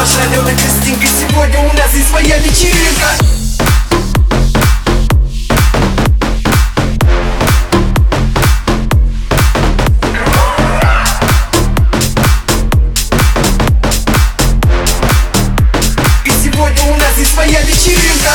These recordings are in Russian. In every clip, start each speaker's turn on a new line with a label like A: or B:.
A: наша Алена Кристинка. Сегодня у нас здесь своя вечеринка. И сегодня у нас здесь своя вечеринка.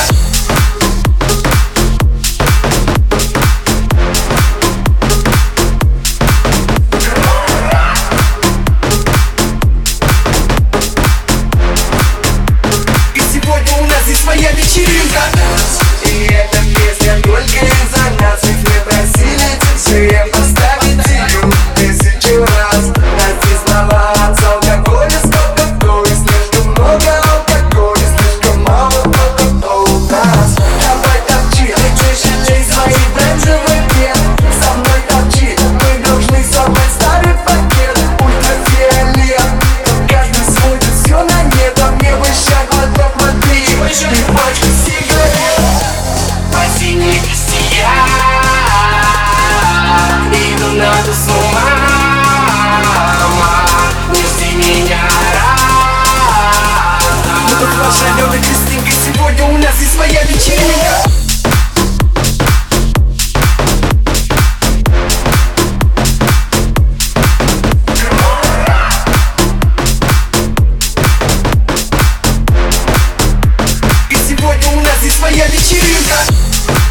A: Своя вечеринка. И эта песня только из-за нас. Ведь мы просили всем поставить ее 1000 раз. Написноваться алкоголя сколько кто. И слишком много алкоголя, слишком мало только кто у нас. Давай топчи, тяжелей свои бензовый бед. Со мной топчи, мы должны собрать старый пакет. Ультрафиолет, каждый сводит все на нет. А мне бы ща глоток воды и пачку сигарет. По синей песне я иду надо с ума. Не жди меня рано. Мы тут ваша Алена Кристинка. Сегодня у нас здесь своя вечеринка. И сегодня у нас здесь своя вечеринка.